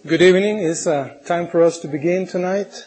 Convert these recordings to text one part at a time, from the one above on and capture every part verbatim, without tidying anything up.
Good evening. It's uh, time for us to begin tonight.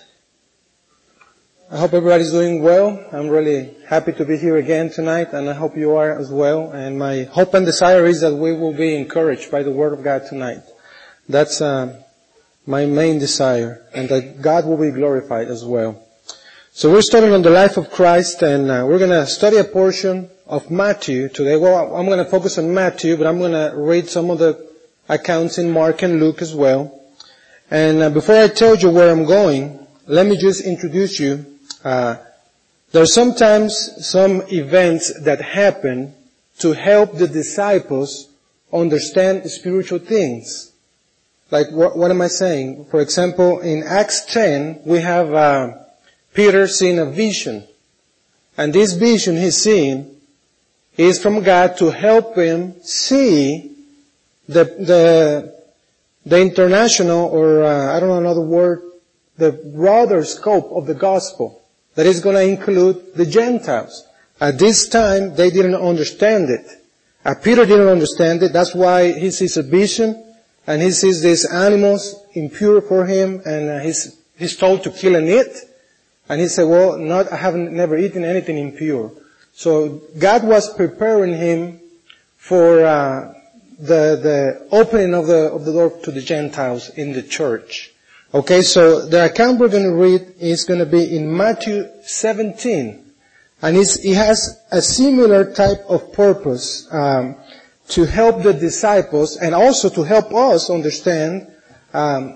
I hope everybody's doing well. I'm really happy to be here again tonight, and I hope you are as well. And my hope and desire is that we will be encouraged by the Word of God tonight. That's uh, my main desire, and that God will be glorified as well. So we're studying on the life of Christ, and uh, we're going to study a portion of Matthew today. Well, I'm going to focus on Matthew, but I'm going to read some of the accounts in Mark and Luke as well. And uh, before I tell you where I'm going, let me just introduce you. Uh, there are sometimes some events that happen to help the disciples understand spiritual things. Like, what, what am I saying? For example, in Acts ten, we have uh, Peter seeing a vision. And this vision he's seeing is from God to help him see the the the international, or uh, I don't know another word, the broader scope of the gospel that is going to include the Gentiles. At this time, they didn't understand it. Uh, Peter didn't understand it. That's why he sees a vision, and he sees these animals impure for him, and uh, he's he's told to kill and eat. And he said, "Well, not I haven't never eaten anything impure." So God was preparing him for uh, the the opening of the of the door to the Gentiles in the church. Okay, so the account we're going to read is going to be in Matthew seventeen, and it's, it has a similar type of purpose um, to help the disciples and also to help us understand um,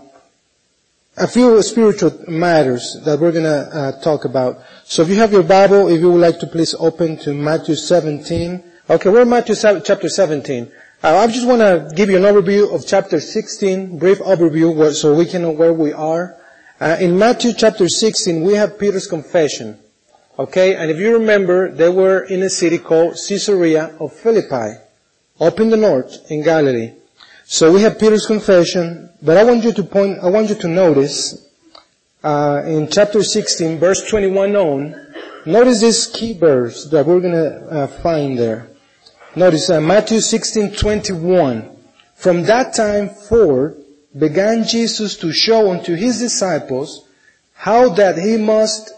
a few spiritual matters that we're going to uh, talk about. So if you have your Bible, if you would like to please open to Matthew seventeen. Okay, we're in Matthew chapter seventeen. Uh, I just want to give you an overview of chapter sixteen, brief overview, so we can know where we are. Uh, in Matthew chapter sixteen, we have Peter's confession. Okay, and if you remember, they were in a city called Caesarea of Philippi, up in the north, in Galilee. So we have Peter's confession, but I want you to point, I want you to notice, uh, in chapter sixteen, verse twenty-one on, notice this key verse that we're going to uh, find there. Notice uh, Matthew sixteen twenty-one. From that time forth began Jesus to show unto his disciples how that he must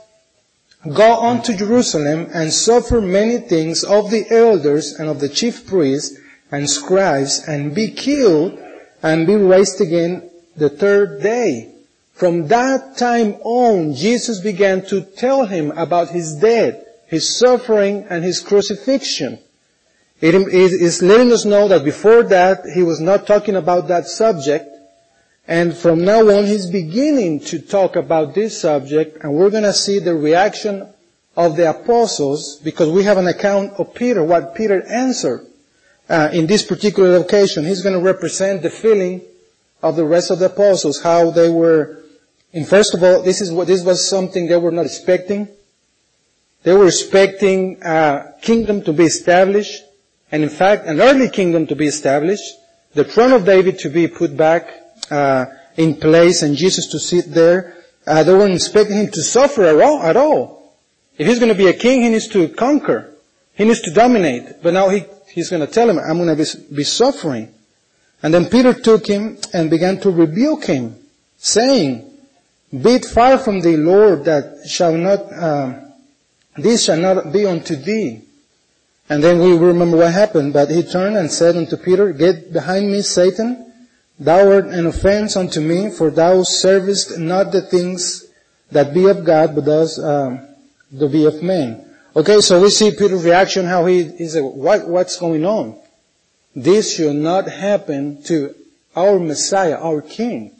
go unto Jerusalem and suffer many things of the elders and of the chief priests and scribes, and be killed and be raised again the third day. From that time on, Jesus began to tell him about his death, his suffering, and his crucifixion. It is letting us know that before that, he was not talking about that subject. And from now on, he's beginning to talk about this subject. And we're going to see the reaction of the apostles, because we have an account of Peter, what Peter answered uh, in this particular occasion. He's going to represent the feeling of the rest of the apostles, how they were. And first of all, this is what this was something they were not expecting. They were expecting a kingdom to be established. And in fact, an early kingdom to be established, the throne of David to be put back uh, in place, and Jesus to sit there. Uh, they weren't expecting him to suffer at all, at all. If he's going to be a king, he needs to conquer. He needs to dominate. But now he, he's going to tell him, I'm going to be, be suffering. And then Peter took him and began to rebuke him, saying, Be it far from thee, Lord, that shall not, um, this shall not be unto thee. And then we remember what happened. But he turned and said unto Peter, Get behind me, Satan. Thou art an offense unto me, for thou servest not the things that be of God, but those um, that be of men. Okay, so we see Peter's reaction, how he, he said, what, what's going on? This should not happen to our Messiah, our King.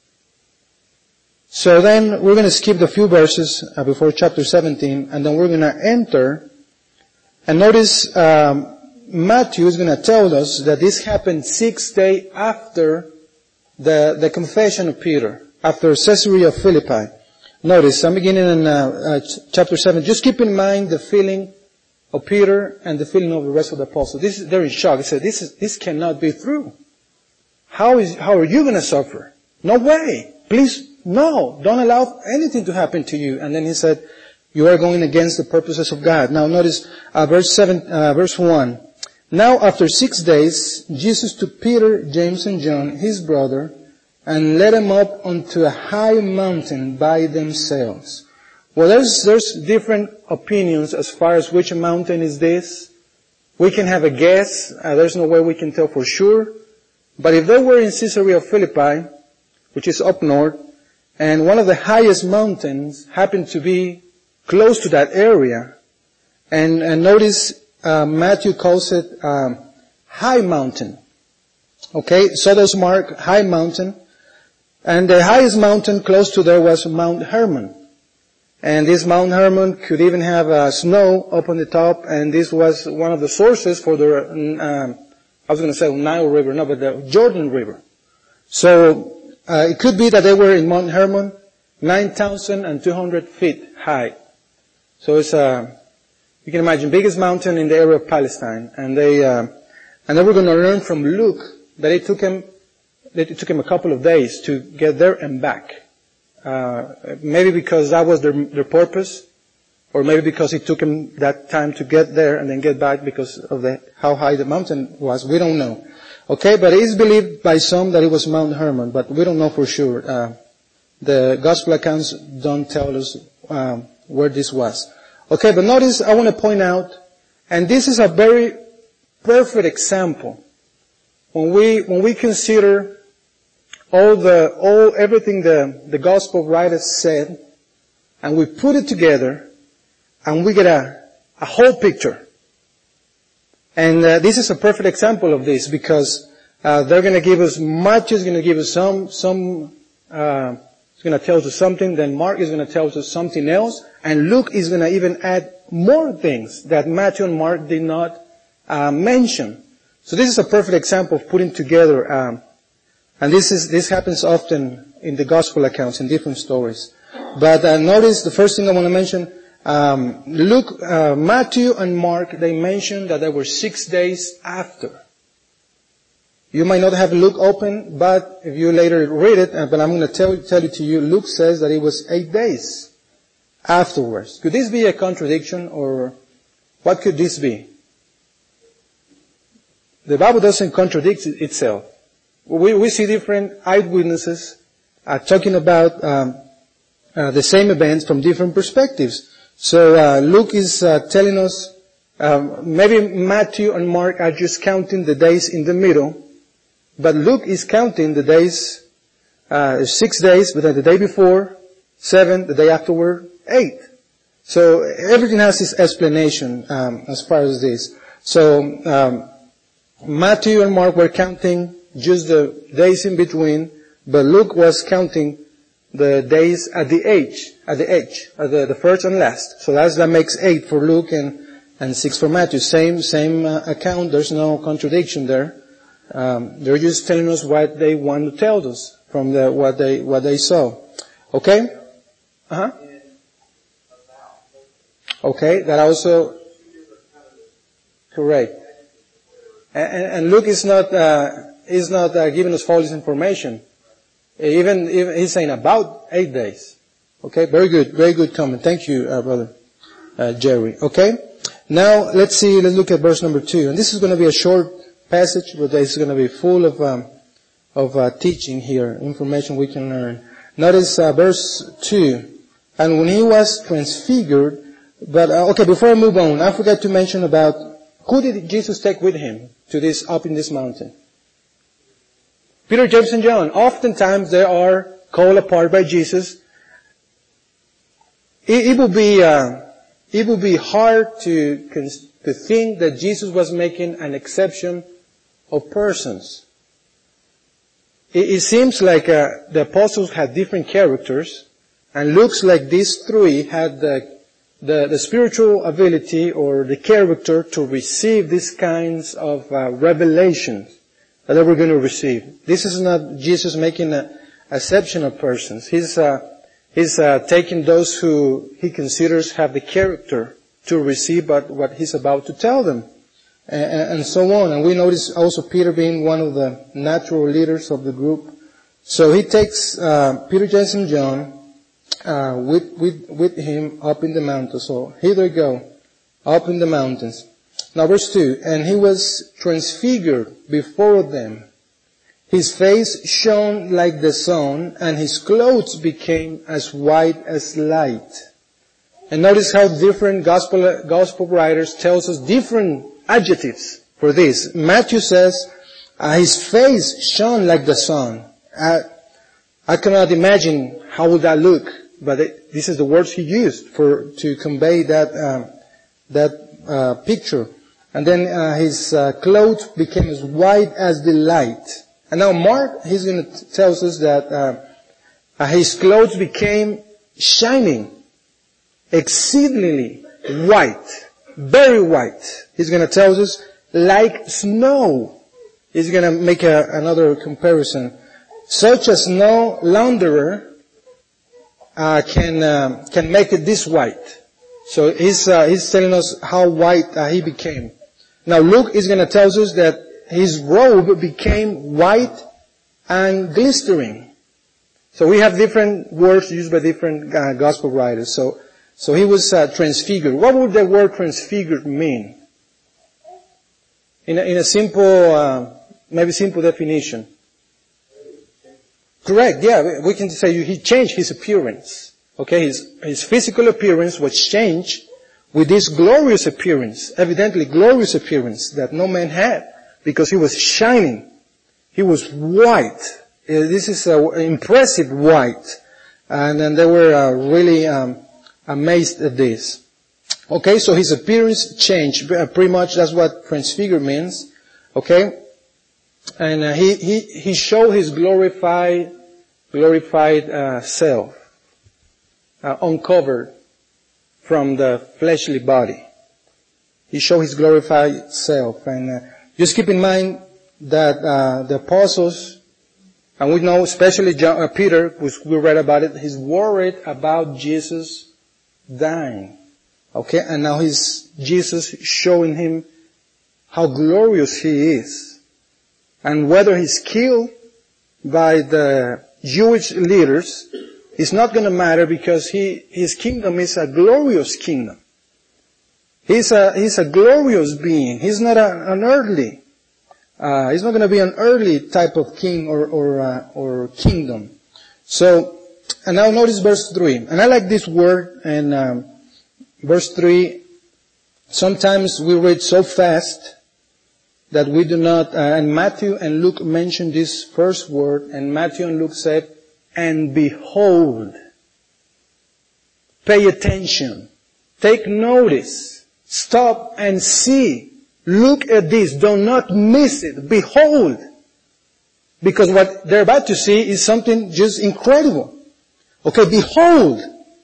So then we're going to skip the few verses uh, before chapter seventeen, and then we're going to enter. And notice, um, Matthew is going to tell us that this happened six days after the, the confession of Peter, after Caesarea of Philippi. Notice, I'm beginning in uh, uh, chapter seven. Just keep in mind the feeling of Peter and the feeling of the rest of the apostles. This is, they're in shock. They said, this is, this cannot be true. How is, how are you going to suffer? No way. Please, no. Don't allow anything to happen to you. And then he said, you are going against the purposes of God. Now notice uh, verse seven, uh, verse one. Now after six days, Jesus took Peter, James, and John, his brother, and led them up onto a high mountain by themselves. Well, there's, there's different opinions as far as which mountain is this. We can have a guess. Uh, there's no way we can tell for sure. But if they were in Caesarea Philippi, which is up north, and one of the highest mountains happened to be close to that area, and, and notice uh, Matthew calls it um, high mountain. Okay, so does Mark, high mountain. And the highest mountain close to there was Mount Hermon. And this Mount Hermon could even have uh, snow up on the top, and this was one of the sources for the, um, I was going to say Nile River, no, but the Jordan River. So, uh, it could be that they were in Mount Hermon, nine thousand two hundred feet high. So it's, uh, you can imagine, biggest mountain in the area of Palestine. And they, uh, and they were going to learn from Luke that it took him, that it took him a couple of days to get there and back. Uh, maybe because that was their, their purpose, or maybe because it took him that time to get there and then get back because of the, how high the mountain was. We don't know. Okay, but it is believed by some that it was Mount Hermon, but we don't know for sure. Uh, the gospel accounts don't tell us, um, where this was. Okay, but notice, I want to point out, and this is a very perfect example. When we, when we consider all the, all, everything the, the gospel writers said, and we put it together, and we get a, a whole picture. And uh, this is a perfect example of this, because uh, they're going to give us, Matthew is going to give us some, some, uh, he's going to tell us something, then Mark is going to tell us something else, and Luke is going to even add more things that Matthew and Mark did not uh, mention. So this is a perfect example of putting together, um, and this is, this happens often in the gospel accounts, in different stories. But uh, notice the first thing I want to mention, um, Luke, uh, Matthew and Mark, they mention that there were six days after. You might not have Luke open, but if you later read it, uh, but I'm going to tell, tell it to you, Luke says that it was eight days afterwards. Could this be a contradiction, or what could this be? The Bible doesn't contradict itself. We, we see different eyewitnesses uh, talking about um, uh, the same events from different perspectives. So uh, Luke is uh, telling us, um, maybe Matthew and Mark are just counting the days in the middle, but Luke is counting the days, uh, six days, but then the day before, seven, the day afterward, eight. So everything has its explanation um, as far as this. So um, Matthew and Mark were counting just the days in between, but Luke was counting the days at the edge, at the edge, at the, the first and last. So that's, that makes eight for Luke and, and six for Matthew. Same, same uh, account. There's no contradiction there. Um, they're just telling us what they want to tell us from the, what they, what they saw. Okay? Uh-huh. Okay, that also, correct. And, and Luke is not, uh, is not uh, giving us false information. Even, even he's saying about eight days. Okay, very good, very good comment. Thank you, uh, brother uh, Jerry. Okay, now let's see. Let's look at verse number two, and this is going to be a short passage, but it's going to be full of um, of uh, teaching here, information we can learn. Notice uh, verse two. And when he was transfigured, but uh, okay, before I move on, I forgot to mention about who did Jesus take with him to this up in this mountain. Peter, James, and John. Oftentimes they are called apart by Jesus. It, it will be, uh, it will be hard to, to think that Jesus was making an exception of persons. It, it seems like uh, the apostles had different characters, and looks like these three had the, the, the spiritual ability or the character to receive these kinds of uh, revelations that they were going to receive. This is not Jesus making an exception of persons. He's, uh, he's uh, taking those who he considers have the character to receive but what he's about to tell them. And, and so on. And we notice also Peter being one of the natural leaders of the group. So he takes uh, Peter, James, and John uh, with, with, with him up in the mountains. So here they go, up in the mountains. Now verse two, and he was transfigured before them His face shone like the sun, and his clothes became as white as light. And notice how different gospel, gospel writers tells us different adjectives for this. Matthew says, uh, his face shone like the sun. I, I cannot imagine how would that look, but it, this is the words he used for to convey that um, that uh, picture. And then uh, his uh, clothes became as white as the light. And now Mark, he's going to tell us that uh, uh, his clothes became shining, exceedingly white, very white. He's going to tell us like snow. He's going to make a, another comparison. Such a snow launderer uh, can uh, can make it this white. So he's uh, he's telling us how white uh, he became. Now Luke is going to tell us that his robe became white and glistering. So we have different words used by different uh, gospel writers. So so he was uh, transfigured. What would the word transfigured mean? In a, in a simple, uh, maybe simple definition. Correct, yeah, we can say he changed his appearance. Okay, his, his physical appearance was changed with this glorious appearance, evidently glorious appearance that no man had, because he was shining. He was white. Uh, this is an impressive white. And then they were uh, really um, amazed at this. Okay, so his appearance changed. Uh, pretty much that's what transfigure means. Okay? And uh, he, he, he showed his glorified, glorified uh, self, uh, uncovered from the fleshly body. He showed his glorified self. And uh, just keep in mind that uh, the apostles, and we know especially John, uh, Peter, which we read about it, he's worried about Jesus dying. Okay, and now he's Jesus showing him how glorious he is. And whether he's killed by the Jewish leaders is not going to matter, because he, his kingdom is a glorious kingdom. He's a, he's a glorious being. He's not a, an earthly. Uh, he's not going to be an earthly type of king or, or, uh, or kingdom. So, and now notice verse three. And I like this word in, um, verse three. Sometimes we read so fast that we do not, uh, and Matthew and Luke mentioned this first word, and Matthew and Luke said, and behold. Pay attention. Take notice. Stop and see. Look at this. Do not miss it. Behold. Because what they're about to see is something just incredible. Okay, behold.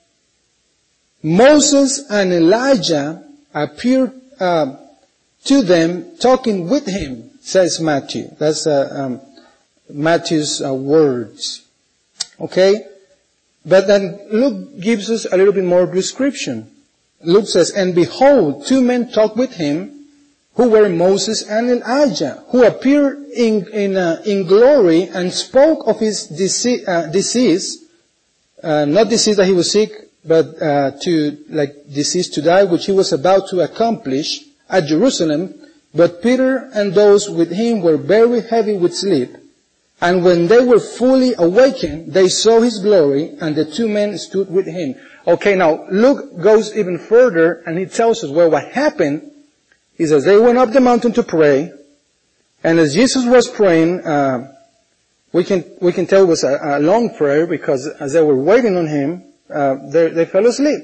Moses and Elijah appeared uh, to them, talking with him, says Matthew. That's uh, um, Matthew's uh, words. Okay? But then Luke gives us a little bit more description. Luke says, and behold, two men talked with him, who were Moses and Elijah, who appeared in in, uh, in glory and spoke of his disease, uh, disease uh, not disease that he was sick, but uh, to like disease to die, which he was about to accomplish at Jerusalem. But Peter and those with him were very heavy with sleep. And when they were fully awakened, they saw his glory, and the two men stood with him. Okay, now Luke goes even further, and he tells us, well, what happened is as they went up the mountain to pray, and as Jesus was praying, uh, we can we can tell it was a, a long prayer, because as they were waiting on him, uh, they, they fell asleep.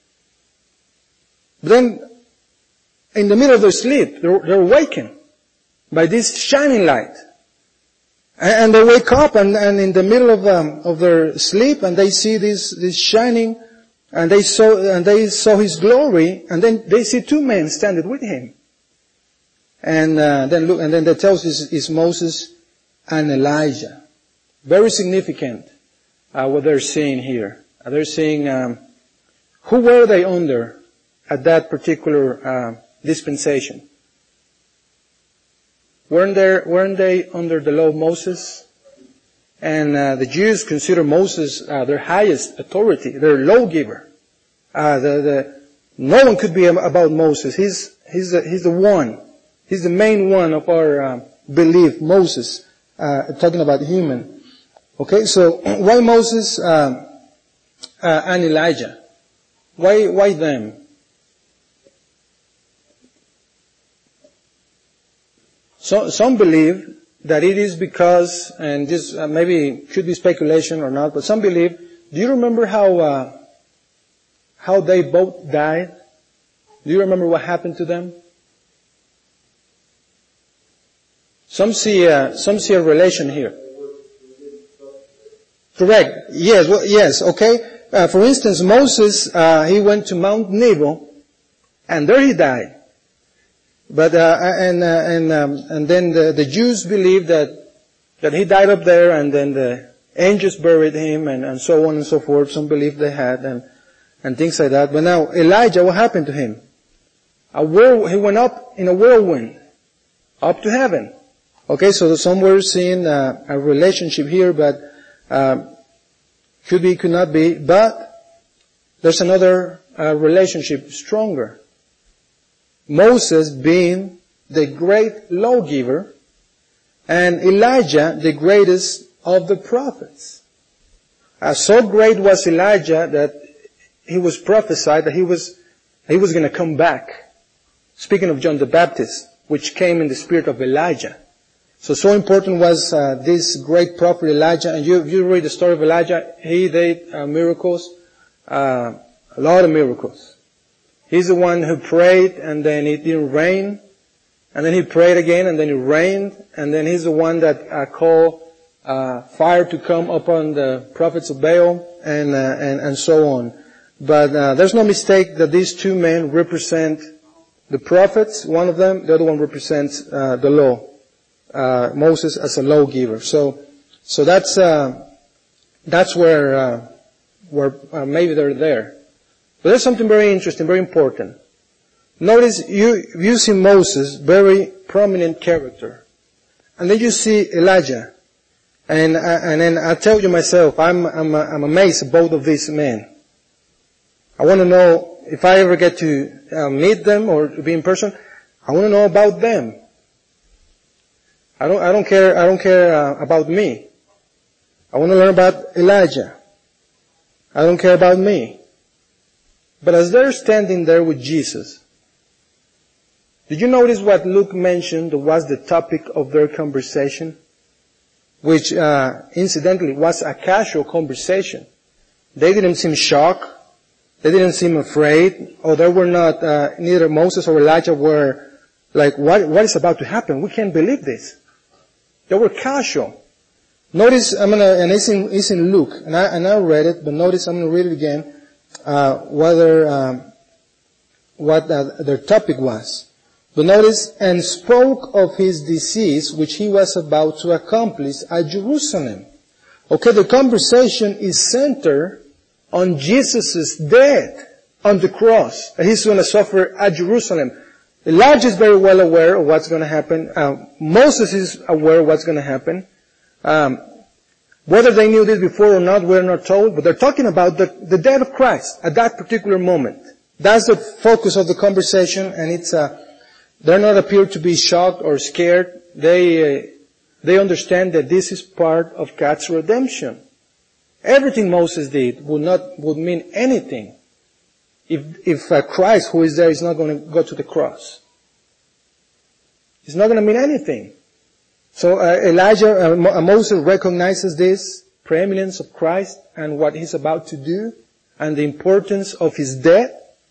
But then, in the middle of their sleep, they're, they're awakened by this shining light. And they wake up, and, and in the middle of um, of their sleep, and they see this this shining, and they saw and they saw his glory, and then they see two men standing with him. And uh, then look, and then that tells us is Moses and Elijah. Very significant uh, what they're seeing here. Uh, they're seeing um, who were they under at that particular uh, dispensation. Weren't there, weren't they under the law of Moses? And uh, the Jews consider Moses uh, their highest authority, their lawgiver. Uh, the, the, no one could be about Moses. He's, he's, the, he's the one. He's the main one of our uh, belief, Moses. uh, talking about human. Okay, so why Moses uh, uh, and Elijah? Why, why them? So, some believe that it is because, and this uh, maybe could be speculation or not, but some believe, do you remember how, uh, how they both died? Do you remember what happened to them? Some see, uh, some see a relation here. Correct. Yes, well, yes, okay. Uh, for instance, Moses, uh, he went to Mount Nebo, and there he died. But, uh, and, uh, and, um, and then the, the Jews believed that, that he died up there, and then the angels buried him, and, and so on and so forth. Some belief they had, and, and things like that. But now, Elijah, what happened to him? A whirl, he went up in a whirlwind, up to heaven. Okay, so some were seeing uh, a relationship here, but, uh, could be, could not be, but there's another uh, relationship stronger. Moses being the great lawgiver, and Elijah the greatest of the prophets. Uh, so great was Elijah that he was prophesied that he was he was going to come back. Speaking of John the Baptist, which came in the spirit of Elijah. So, so important was uh, this great prophet Elijah. And you, you read the story of Elijah. He did uh, miracles, uh, a lot of miracles. He's the one who prayed, and then it didn't rain. And then he prayed again, and then it rained. And then he's the one that uh, called uh, fire to come upon the prophets of Baal, and uh, and, and so on. But uh, there's no mistake that these two men represent the prophets. One of them, the other one represents uh, the law. Uh, Moses as a lawgiver. So, so that's, uh, that's where, uh, where, uh, maybe they're there. But there's something very interesting, very important. Notice you, you see Moses, very prominent character. And then you see Elijah. And, uh, and then I tell you myself, I'm, I'm, I'm amazed at both of these men. I want to know, if I ever get to uh, meet them or to be in person, I want to know about them. I don't, I don't care, I don't care uh, about me. I want to learn about Elijah. I don't care about me. But as they're standing there with Jesus, did you notice what Luke mentioned was the topic of their conversation? Which, uh, incidentally was a casual conversation. They didn't seem shocked. They didn't seem afraid. Or they were not, uh, neither Moses or Elijah were like, what, what is about to happen? We can't believe this. They were casual. Notice, I'm gonna, and it's in, it's in Luke, and I, and I read it, but notice, I'm gonna read it again, uh, whether, um, what uh, their topic was. But notice, and spoke of his disease, which he was about to accomplish at Jerusalem. Okay, the conversation is centered on Jesus' death on the cross, that he's gonna suffer at Jerusalem. Elijah is very well aware of what's going to happen. Uh, Moses is aware of what's going to happen. Um, whether they knew this before or not, we're not told. But they're talking about the, the death of Christ at that particular moment. That's the focus of the conversation, and it's uh, they're not appear to be shocked or scared. They uh, they understand that this is part of God's redemption. Everything Moses did would not would mean anything If, if uh, Christ, who is there, is not going to go to the cross. It's not going to mean anything. So uh, Elijah, uh, Moses recognizes this preeminence of Christ and what he's about to do and the importance of his death.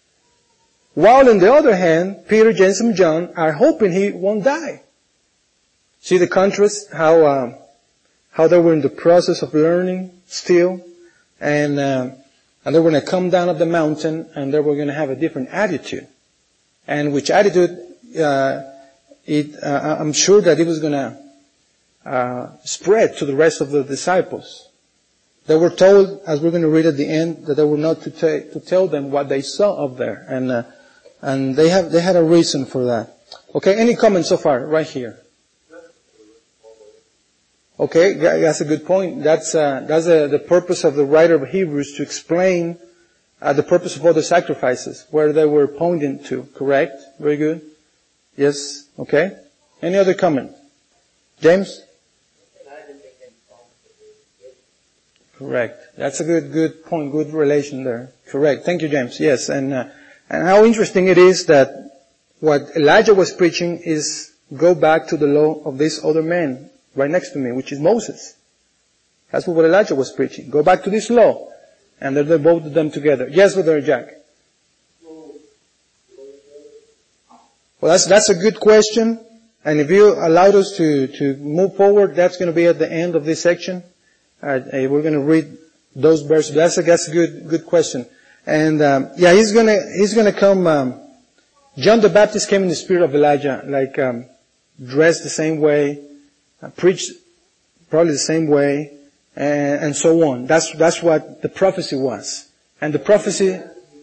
While on the other hand, Peter, James, and John are hoping he won't die. See the contrast, how, uh, how they were in the process of learning still, and, uh, and they were going to come down of the mountain, and they were going to have a different attitude. And which attitude, uh, it, uh, I'm sure that it was going to, uh, spread to the rest of the disciples. They were told, as we're going to read at the end, that they were not to, ta- to tell them what they saw up there. And, uh, and they have, they had a reason for that. Okay, any comments so far? Right here. Okay, that's a good point. That's, uh, that's uh, the purpose of the writer of Hebrews, to explain uh, the purpose of all the sacrifices, where they were pointing to. Correct? Very good. Yes? Okay. Any other comment? James? Correct. That's a good, good point, good relation there. Correct. Thank you, James. Yes, and uh, and how interesting it is that what Elijah was preaching is go back to the law of this other man right next to me, which is Moses. That's what Elijah was preaching. Go back to this law. And they both of them together. Yes, Brother Jack. Well, that's, that's a good question. And if you allowed us to, to move forward, that's going to be at the end of this section. Uh, we're going to read those verses. That's a, that's a good, good question. And, um, yeah, he's going to, he's going to come, um, John the Baptist came in the spirit of Elijah, like, um, dressed the same way, uh, preached probably the same way, and, and so on. That's, that's what the prophecy was. And the prophecy,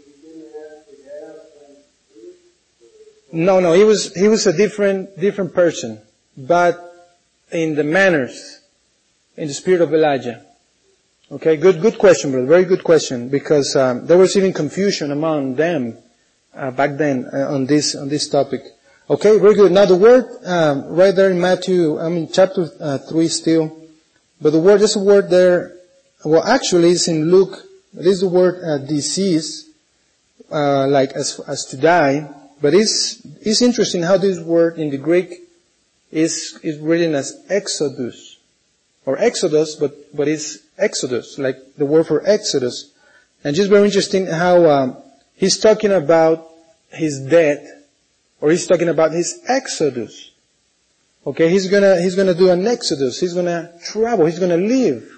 no, no, he was, he was a different, different person, but in the manners, in the spirit of Elijah. Okay, good, good question, brother. Very good question, because um, there was even confusion among them uh, back then uh, on this on this topic. Okay, very good. Now the word um, right there in Matthew, I mean chapter uh, three still, but the word, there's a word there. Well, actually, it's in Luke. It is the word uh, disease, uh, like as as to die. But it's it's interesting how this word in the Greek is is written as exodus. Or Exodus, but, but it's Exodus, like the word for Exodus. And just very interesting how, um, he's talking about his death, or he's talking about his Exodus. Okay, he's gonna, he's gonna do an Exodus, he's gonna travel, he's gonna live.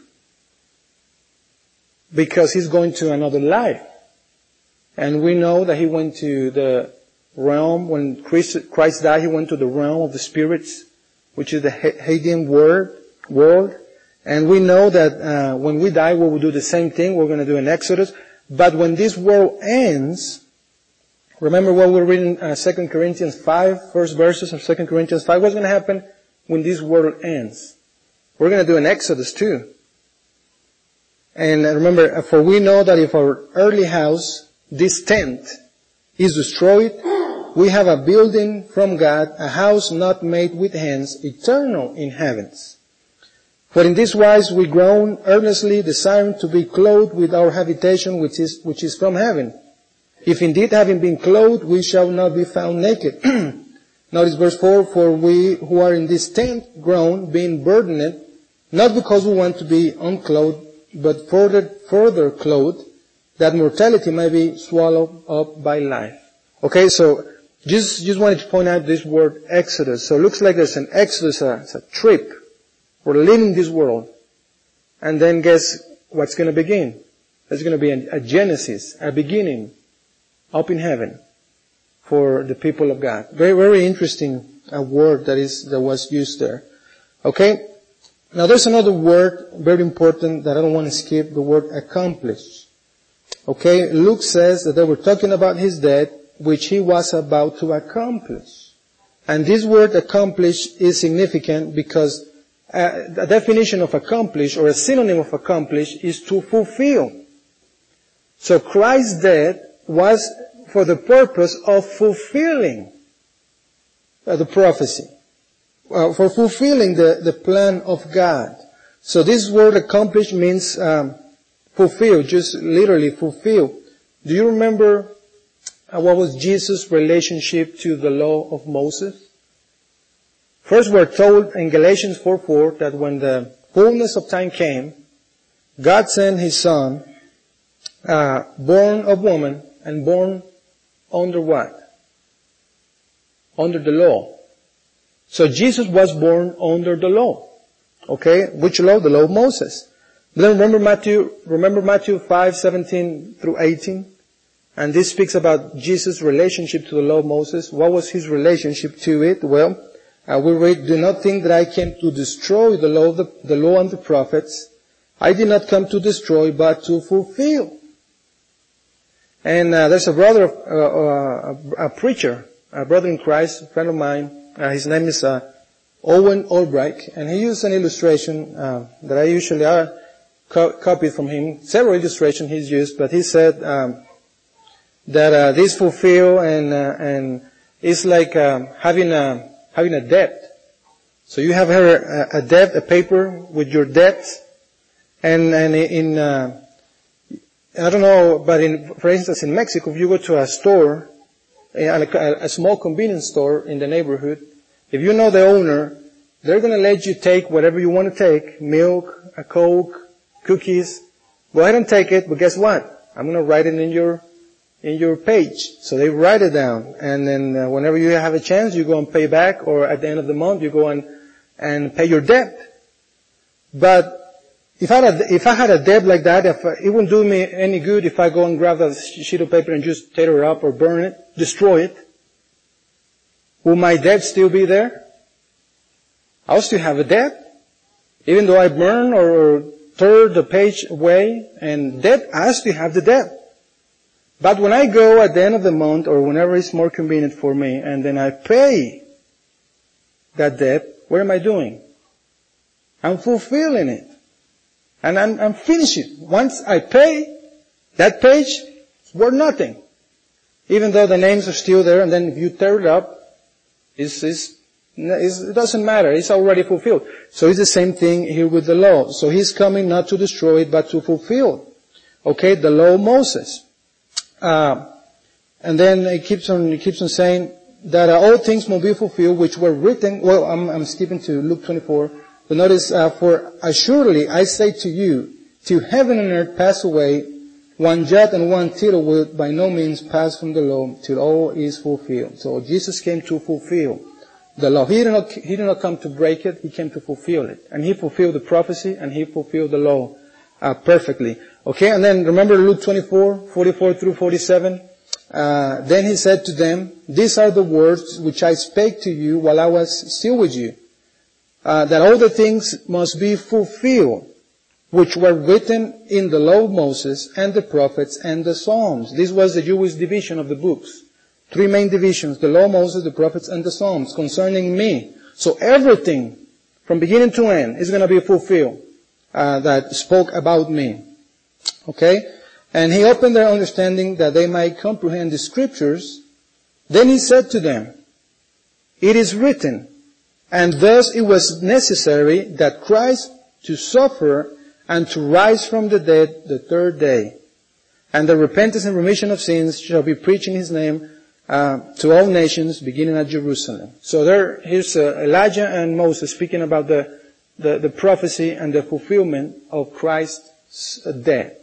Because he's going to another life. And we know that he went to the realm, when Christ, Christ died, he went to the realm of the spirits, which is the Hadean world. world. And we know that uh, when we die, we will do the same thing. We're going to do an Exodus. But when this world ends, remember what we're reading uh, Second Corinthians five, first verses of Second Corinthians five. What's going to happen when this world ends? We're going to do an Exodus too. And remember, for we know that if our earthly house, this tent, is destroyed, we have a building from God, a house not made with hands, eternal in heavens. For in this wise we groan, earnestly desiring to be clothed with our habitation which is, which is from heaven. If indeed having been clothed, we shall not be found naked. Notice verse four, for we who are in this tent groan, being burdened, not because we want to be unclothed, but further, further clothed, that mortality may be swallowed up by life. Okay, so just, just wanted to point out this word Exodus. So it looks like there's an Exodus, a, it's a trip. We're leaving this world. And then guess what's going to begin? There's going to be a, a Genesis, a beginning up in heaven for the people of God. Very, very interesting uh, word that is, that was used there. Okay? Now there's another word, very important, that I don't want to skip, the word accomplish. Okay? Luke says that they were talking about his death, which he was about to accomplish. And this word accomplish is significant because Uh, a definition of accomplish, or a synonym of accomplish, is to fulfill. So Christ's death was for the purpose of fulfilling uh, the prophecy, uh, for fulfilling the, the plan of God. So this word accomplish means um, fulfill, just literally fulfill. Do you remember uh, what was Jesus' relationship to the law of Moses? First, we're told in Galatians four four that when the fullness of time came, God sent His Son, uh, born of woman and born under what? Under the law. So Jesus was born under the law. Okay? Which law? The law of Moses. But then remember Matthew, remember Matthew five seventeen through eighteen? And this speaks about Jesus' relationship to the law of Moses. What was His relationship to it? Well, Uh, we read, do not think that I came to destroy the law, the, the law and the prophets. I did not come to destroy, but to fulfill. And uh, there's a brother, uh, uh, a preacher, a brother in Christ, a friend of mine. Uh, his name is uh, Owen Albright, and he used an illustration uh, that I usually uh, co- copied from him. Several illustrations he's used, but he said um, that uh, this fulfill and uh, and it's like um, having a having a debt. So you have here a, a debt, a paper with your debt, And, and in, uh, I don't know, but in, for instance, in Mexico, if you go to a store, a, a small convenience store in the neighborhood, if you know the owner, they're going to let you take whatever you want to take, milk, a Coke, cookies. Go ahead and take it, but guess what? I'm going to write it in your, in your page. So they write it down. And then uh, whenever you have a chance, you go and pay back, or at the end of the month, you go and, and pay your debt. But if I had a, if I had a debt like that, if I, it wouldn't do me any good if I go and grab that sheet of paper and just tear it up or burn it, destroy it. Will my debt still be there? I'll still have a debt. Even though I burn or, or tear the page away and debt, I still have the debt. But when I go at the end of the month or whenever it's more convenient for me and then I pay that debt, what am I doing? I'm fulfilling it. And I'm, I'm finishing. Once I pay, that page is worth nothing. Even though the names are still there, and then if you tear it up, it's, it's, it's, it doesn't matter. It's already fulfilled. So it's the same thing here with the law. So he's coming not to destroy it, but to fulfill. Okay, the law of Moses. Uh, and then it keeps on, it keeps on saying that uh, all things must be fulfilled which were written. Well, I'm, I'm skipping to Luke twenty-four. But notice, uh, for assuredly I say to you, till heaven and earth pass away, one jot and one tittle will by no means pass from the law till all is fulfilled. So Jesus came to fulfill the law. He did not, he did not come to break it, he came to fulfill it. And he fulfilled the prophecy and he fulfilled the law uh, perfectly. Okay, and then remember Luke twenty-four, forty-four through forty-seven. Uh, then he said to them, these are the words which I spake to you while I was still with you. Uh, that all the things must be fulfilled, which were written in the law of Moses and the prophets and the Psalms. This was the Jewish division of the books. Three main divisions, the law of Moses, the prophets, and the Psalms concerning me. So everything from beginning to end is going to be fulfilled uh, that spoke about me. Okay? And he opened their understanding that they might comprehend the scriptures. Then he said to them, it is written, and thus it was necessary that Christ to suffer and to rise from the dead the third day. And the repentance and remission of sins shall be preached in his name uh, to all nations, beginning at Jerusalem. So there, here's uh, Elijah and Moses speaking about the, the, the prophecy and the fulfillment of Christ's death.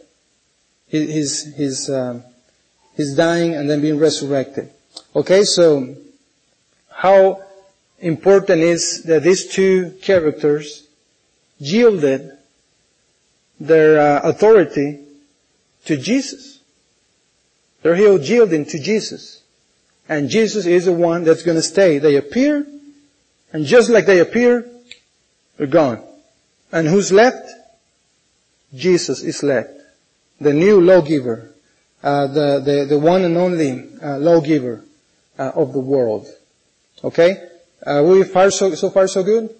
His, his, um, his dying and then being resurrected. Okay, so how important is that these two characters yielded their uh, authority to Jesus. They're here yielding to Jesus. And Jesus is the one that's going to stay. They appear, and just like they appear, they're gone. And who's left? Jesus is left. The new lawgiver. Uh, the, the, the one and only uh, lawgiver uh, of the world. Okay? Uh, we far so, so far so good?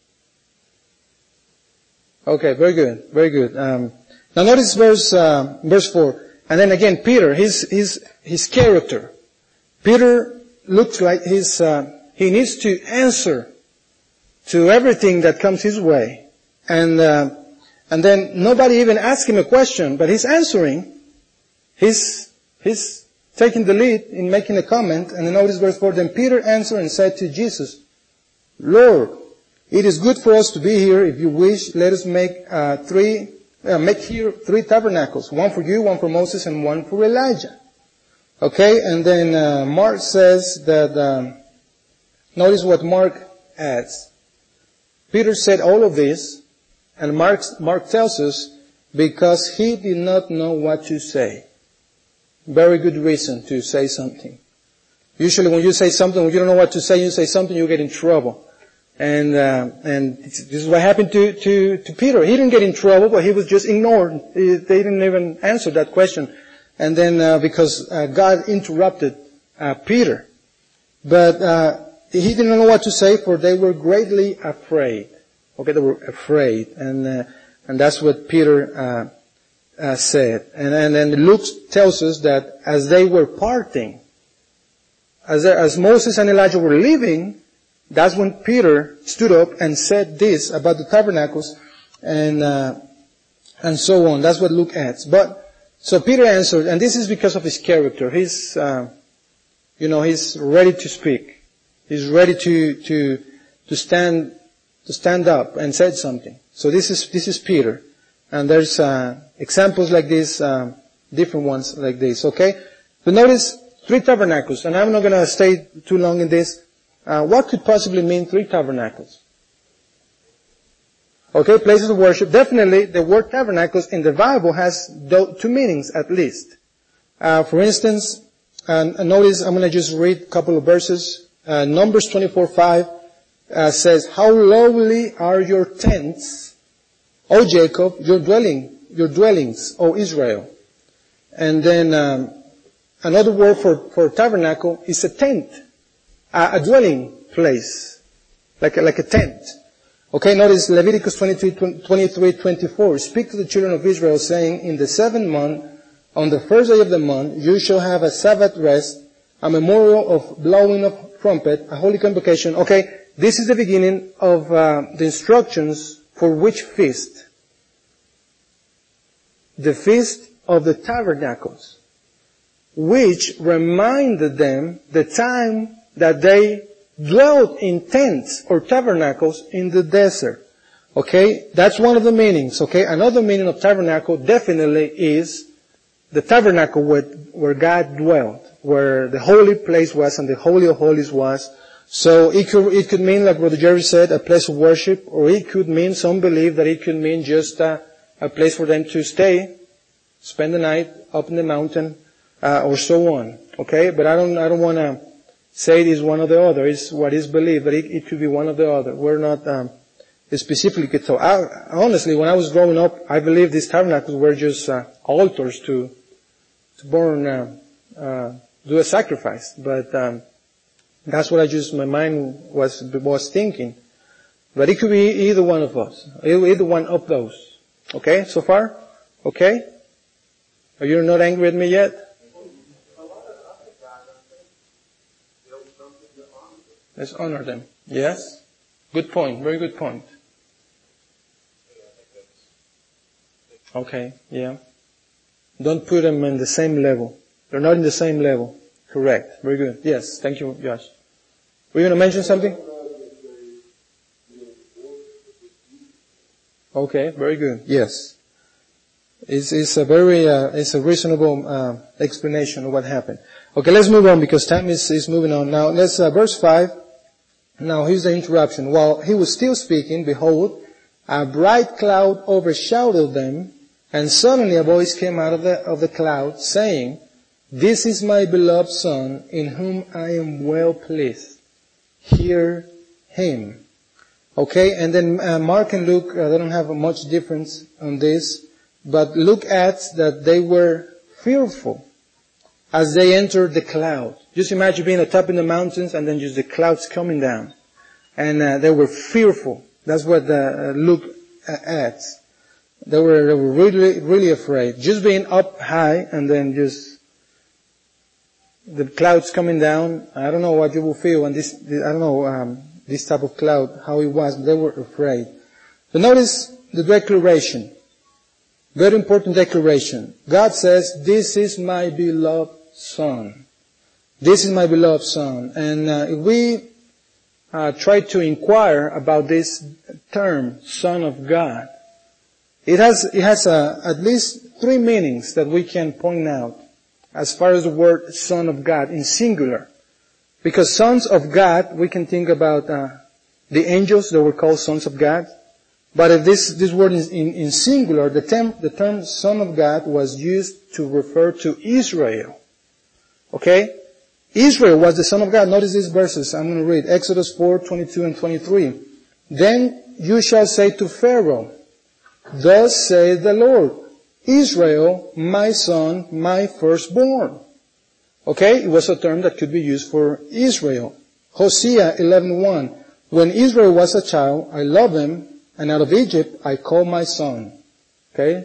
Okay, very good, very good. Um, now notice verse, uh, verse four. And then again, Peter, his, his, his character. Peter looks like he's, uh, he needs to answer to everything that comes his way. And, uh, and then nobody even asks him a question, but he's answering. He's, he's taking the lead in making a comment. And then notice verse four. Then Peter answered and said to Jesus, Lord, it is good for us to be here. If you wish, let us make uh, three, uh, make here three tabernacles. One for you, one for Moses, and one for Elijah. Okay, and then uh, Mark says that, um, notice what Mark adds. Peter said all of this, and Mark, Mark tells us, because he did not know what to say. Very good reason to say something. Usually when you say something, when you don't know what to say, you say something, you get in trouble. And, uh, and this is what happened to, to, to Peter. He didn't get in trouble, but he was just ignored. He, they didn't even answer that question. And then, uh, because, uh, God interrupted, uh, Peter. But, uh, he didn't know what to say, for they were greatly afraid. Okay, they were afraid. And, uh, and that's what Peter, uh, uh, said. And, and then Luke tells us that as they were parting, as, as Moses and Elijah were leaving, that's when Peter stood up and said this about the tabernacles. And, uh, and so on. That's what Luke adds. But, so Peter answered, and this is because of his character. He's, uh, you know, he's ready to speak. He's ready to, to, to stand, to stand up and say something. So this is, this is Peter. And there's, uh, examples like this, uh, different ones like this, okay? But notice, three tabernacles, and I'm not gonna stay too long in this. Uh, what could possibly mean three tabernacles? Okay, places of worship. Definitely, the word tabernacles in the Bible has two meanings at least. Uh, for instance, and notice, I'm gonna just read a couple of verses. Uh, Numbers twenty-four five uh, says, "How lovely are your tents, O Jacob, your dwelling, your dwellings, O Israel." And then um, another word for, for tabernacle is a tent, a, a dwelling place, like a, like a tent. Okay, notice Leviticus twenty-three, twenty-three, twenty-four. "Speak to the children of Israel, saying, in the seventh month, on the first day of the month, you shall have a Sabbath rest, a memorial of blowing of trumpet, a holy convocation." Okay, this is the beginning of uh, the instructions for which feast? The feast of the tabernacles, which reminded them the time that they dwelt in tents or tabernacles in the desert. Okay, that's one of the meanings. Okay, another meaning of tabernacle definitely is the tabernacle where, where God dwelt, where the holy place was and the Holy of Holies was. So it could, it could mean, like Brother Jerry said, a place of worship, or it could mean, some believe that it could mean just a, a place for them to stay, spend the night up in the mountain, uh, or so on. Okay, but I don't, I don't want to say it is one or the other. It's what is believed, but it, it could be one or the other. We're not um, specifically told. I, honestly, when I was growing up, I believed these tabernacles were just uh, altars to to burn, uh, uh, do a sacrifice. But um, that's what I just, my mind was was thinking. But it could be either one of us, either one of those. Okay, so far, okay. Are you not angry at me yet? Let's honor them. Yes? Good point. Very good point. Okay, yeah. Don't put them in the same level. They're not in the same level. Correct. Very good. Yes. Thank you, Josh. Were you going to mention something? Okay. Very good. Yes. It's, it's a very, uh, it's a reasonable, uh, explanation of what happened. Okay, let's move on because time is, is moving on. Now, let's, uh, verse five. Now, here's the interruption. While he was still speaking, behold, a bright cloud overshadowed them, and suddenly a voice came out of the, of the cloud saying, "This is my beloved Son, in whom I am well pleased. Hear him." Okay, and then uh, Mark and Luke, uh, they don't have much difference on this, but Luke adds that they were fearful as they entered the cloud. Just imagine being atop in the mountains and then just the clouds coming down. And uh, they were fearful. That's what uh, Luke uh, adds. They were, they were really, really afraid. Just being up high and then just the clouds coming down. I don't know what you will feel when this, I don't know, um, this type of cloud, how it was. They were afraid. But notice the declaration. Very important declaration. God says, "This is my beloved Son." This is my beloved Son. And uh, if we uh, try to inquire about this term, Son of God, it has it has uh, at least three meanings that we can point out as far as the word Son of God in singular. Because sons of God, we can think about uh, the angels that were called sons of God. But if this, this word is in, in singular, the term, the term Son of God was used to refer to Israel. Okay? Israel was the Son of God. Notice these verses. I'm going to read Exodus four, twenty-two and twenty-three. "Then you shall say to Pharaoh, Thus saith the Lord, Israel, my son, my firstborn." Okay? It was a term that could be used for Israel. Hosea eleven one. "When Israel was a child, I loved him, and out of Egypt I called my son." Okay?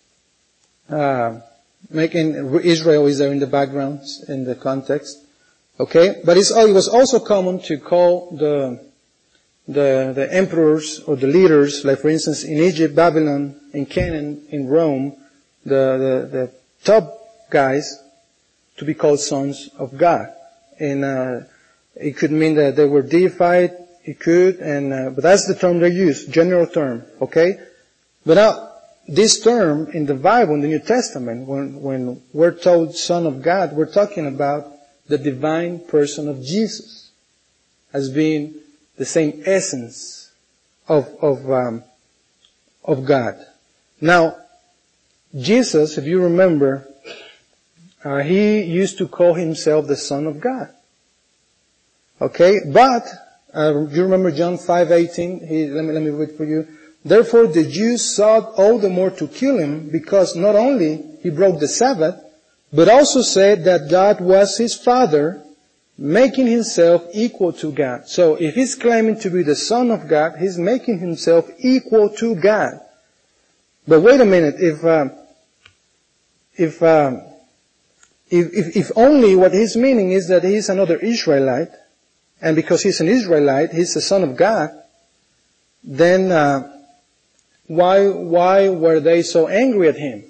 Uh, making Israel is there in the background, in the context. Okay? But it's, it was also common to call the, the, the emperors or the leaders, like for instance in Egypt, Babylon, in Canaan, in Rome, the, the, the top guys to be called sons of God. And uh, it could mean that they were deified, it could, and uh, but that's the term they use, general term, okay? But now, this term in the Bible, in the New Testament, when, when we're told Son of God, we're talking about the divine person of Jesus as being the same essence of, of, um, of God. Now, Jesus, if you remember, uh, he used to call himself the Son of God. Okay, but, uh, do you remember John five eighteen? He, let me, let me read for you. Therefore the Jews sought all the more to kill him because not only he broke the Sabbath, but also said that God was his Father, making himself equal to God. So if he's claiming to be the Son of God, he's making himself equal to God. But wait a minute, if, um, if, um, if, if, if only what he's meaning is that he's another Israelite, and because he's an Israelite, he's the Son of God, then, uh, why, why were they so angry at him?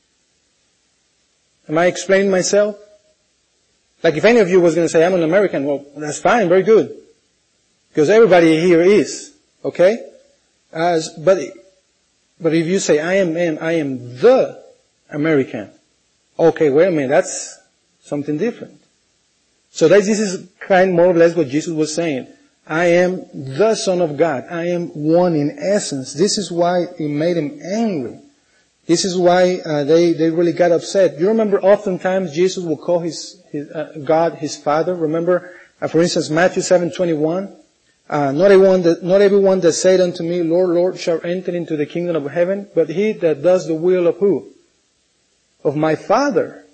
Am I explaining myself? Like if any of you was going to say, I'm an American, well, that's fine, very good. Because everybody here is, okay? As, but, but if you say, I am, I am the American, okay, wait a minute, that's something different. So that this is kind more or less what Jesus was saying. I am the Son of God. I am one in essence. This is why it made him angry. This is why uh, they, they really got upset. You remember oftentimes Jesus will call his, his uh, God his Father. Remember, uh, for instance, Matthew seven twenty-one. Uh, not everyone that, not everyone that said unto me, Lord, Lord, shall enter into the kingdom of heaven, but he that does the will of who? Of my Father.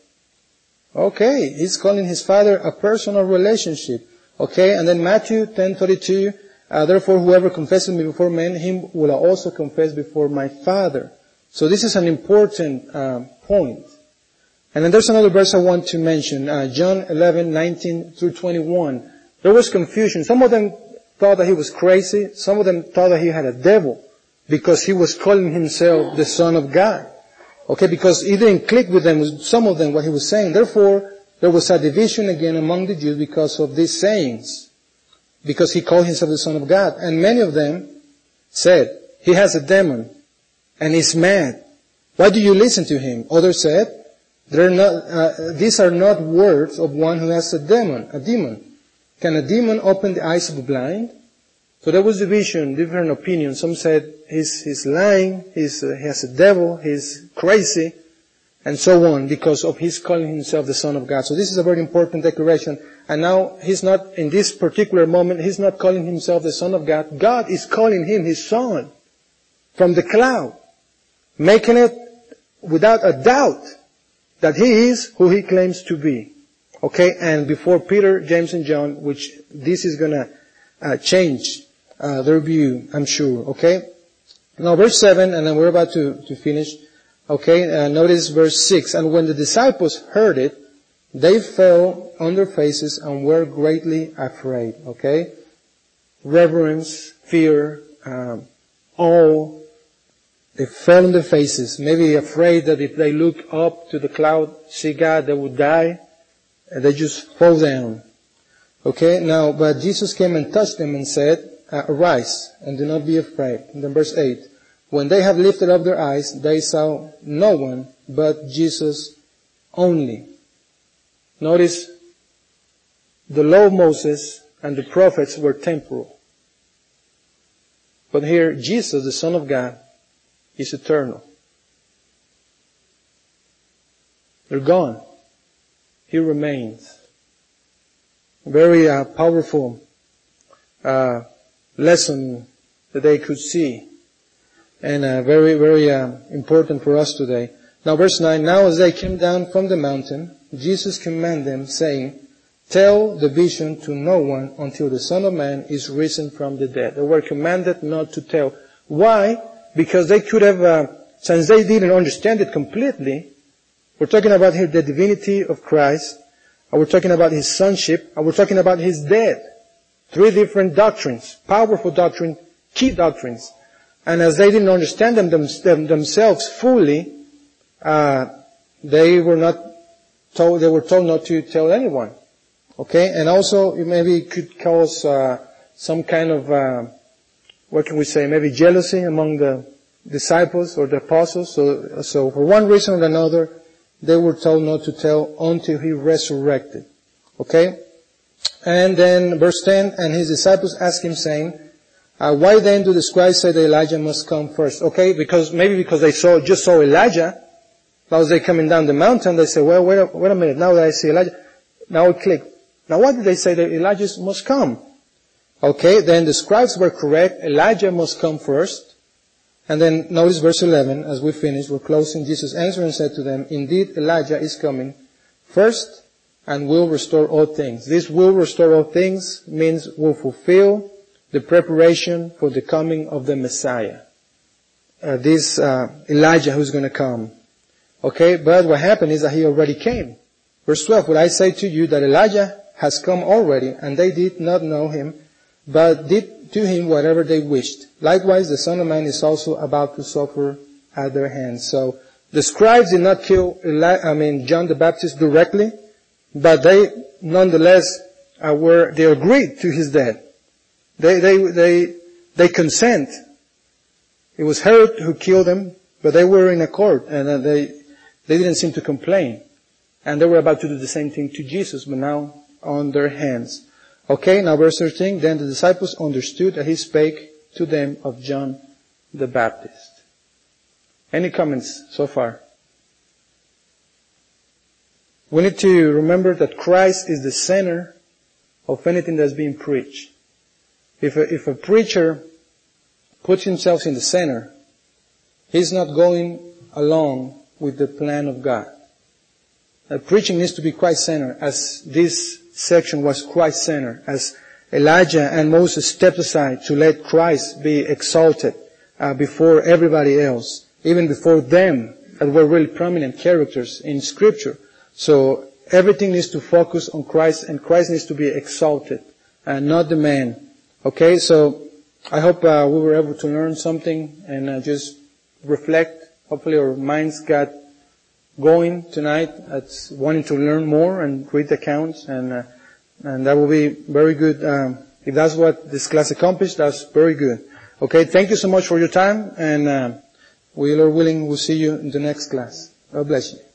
Okay, he's calling his Father a personal relationship. Okay, and then Matthew ten thirty-two, uh, therefore whoever confesses me before men, him will I also confess before my Father. So this is an important uh, point. And then there's another verse I want to mention, uh, John eleven nineteen through twenty-one. There was confusion. Some of them thought that he was crazy. Some of them thought that he had a devil because he was calling himself the Son of God. Okay, because it didn't click with them, some of them, what he was saying. Therefore, there was a division again among the Jews because of these sayings. Because he called himself the Son of God. And many of them said, he has a demon and he's mad. Why do you listen to him? Others said, they're not, uh, these are not words of one who has a demon, a demon. Can a demon open the eyes of the blind? So there was division, different opinions. Some said he's, he's lying, he's, uh, he has a devil, he's crazy, and so on, because of his calling himself the Son of God. So this is a very important declaration. And now he's not, in this particular moment, he's not calling himself the Son of God. God is calling him his Son from the cloud, making it without a doubt that he is who he claims to be. Okay, and before Peter, James, and John, which this is gonna uh, change uh, their view, I'm sure. Okay, now verse seven, and then we're about to, to finish. Okay, uh, notice verse six. And when the disciples heard it, they fell on their faces and were greatly afraid. Okay, reverence, fear, um, awe. They fell on their faces, maybe afraid that if they look up to the cloud, see God, they would die. And they just fall down. Okay, now, but Jesus came and touched them and said, uh, arise and do not be afraid. And then verse eight. When they had lifted up their eyes, they saw no one but Jesus only. Notice, the law of Moses and the prophets were temporal. But here, Jesus, the Son of God, is eternal. They're gone. He remains. Very uh, powerful uh, lesson that they could see. And uh, very, very uh, important for us today. Now verse nine, now as they came down from the mountain, Jesus commanded them, saying, tell the vision to no one until the Son of Man is risen from the dead. They were commanded not to tell. Why? Because they could have, uh, since they didn't understand it completely, we're talking about here the divinity of Christ, and we're talking about His sonship, and we're talking about His death. Three different doctrines, powerful doctrine, key doctrines. And as they didn't understand them, them, them themselves fully, uh, they were not told, they were told not to tell anyone. Okay? And also, it maybe could cause, uh, some kind of, uh, what can we say, maybe jealousy among the disciples or the apostles. So, so for one reason or another, they were told not to tell until he resurrected. Okay? And then verse ten, and his disciples asked him saying, uh, why then do the scribes say that Elijah must come first? Okay, because, maybe because they saw, just saw Elijah, now as they coming down the mountain, they say, well, wait a, wait a minute, now that I see Elijah, now it clicked. Now why did they say that Elijah must come? Okay, then the scribes were correct, Elijah must come first. And then notice verse eleven, as we finish, we're closing. Jesus answered and said to them, indeed Elijah is coming first and will restore all things. This will restore all things means will fulfill the preparation for the coming of the Messiah. Uh, this uh, Elijah who's going to come. Okay, but what happened is that he already came. Verse twelve, would I say to you that Elijah has come already, and they did not know him, but did to him whatever they wished. Likewise, the Son of Man is also about to suffer at their hands. So, the scribes did not kill Eli- I mean, John the Baptist directly, but they, nonetheless, uh, were, they agreed to his death. They, they, they, they consent. It was Herod who killed him, but they were in accord, and uh, they, they didn't seem to complain. And they were about to do the same thing to Jesus, but now on their hands. Okay, now verse thirteen, then the disciples understood that he spake to them of John the Baptist. Any comments so far? We need to remember that Christ is the center of anything that's being preached. If a, if a preacher puts himself in the center, he's not going along with the plan of God. Uh, preaching needs to be Christ-centered, as this section was Christ-centered, as Elijah and Moses stepped aside to let Christ be exalted uh, before everybody else, even before them that were really prominent characters in Scripture. So everything needs to focus on Christ, and Christ needs to be exalted, and not the man. Okay, so I hope uh, we were able to learn something and uh, just reflect. Hopefully our minds got going tonight at wanting to learn more and read the accounts, and uh, and that will be very good. Um, if that's what this class accomplished, that's very good. Okay, thank you so much for your time, and uh, we, Lord willing, will see you in the next class. God bless you.